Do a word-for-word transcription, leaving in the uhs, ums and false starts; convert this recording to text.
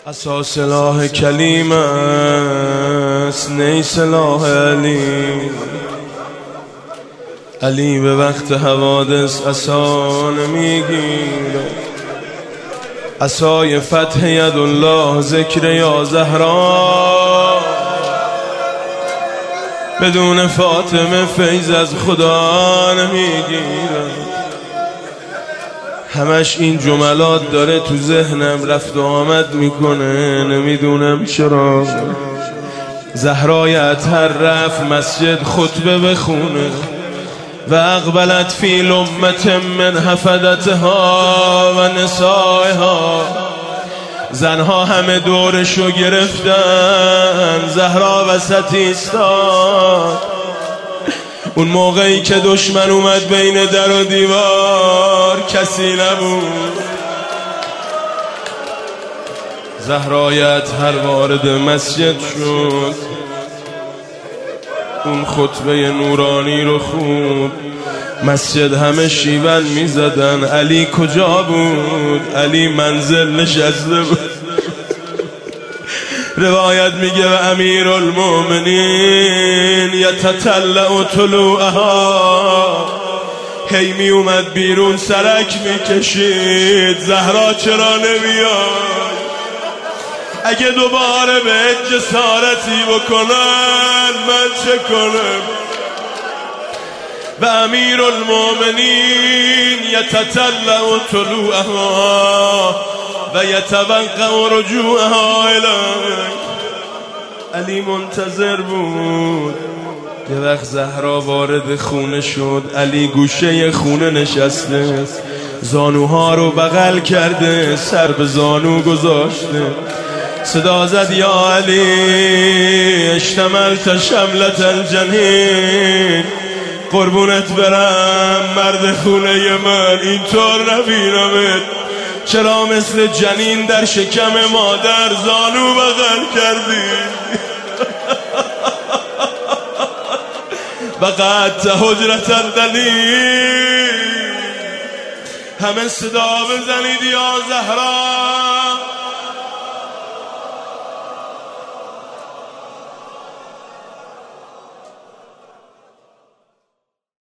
عصا سلاح کلیم است، نی سلاح علی. علی به وقت حوادث عصا نمیگیره. عصای فتح یدالله ذکر یا زهرا، بدون فاطمه فیض از خدا نمیگیره. همش این جملات داره تو ذهنم رفت و آمد میکنه، نمیدونم چرا. زهرای اطهر رفت مسجد خطبه بخونه و اقبلت فی لمت من حفدتها و نسائها. زنها همه دورشو گرفتن، زهرا وسط ایستاد. اون موقعی که دشمن اومد بین در و دیوار کسی نبود. زهرای اطهر وارد مسجد شد، اون خطبه نورانی رو خوند. مسجد همه شیون می زدن. علی کجا بود؟ علی منزل نشسته بود. روایت میگه و امیر المؤمنین یتطلع طلوعها، هی می اومد بیرون سرک میکشید. زهرا چرا نمیاد؟ اگه دوباره به جسارتی بکنن من چه کنم؟ و امیر المؤمنین یتطلع طلوعها و یتوقع رجوعها الیک. علی منتظر بود. یه وقت زهرا وارد خونه شد، علی گوشه خونه نشسته، زانوها رو بغل کرده، سر به زانو گذاشته. صدا زد یا علی اشتملت شملت الجنین. قربونت برم مرد خونه من، اینطور نبینمت. چرا مثل جنین در شکم مادر زانو بغل کردی؟ وقعدت حجرت الدلیل. همه صدا بزنید یا زهرا.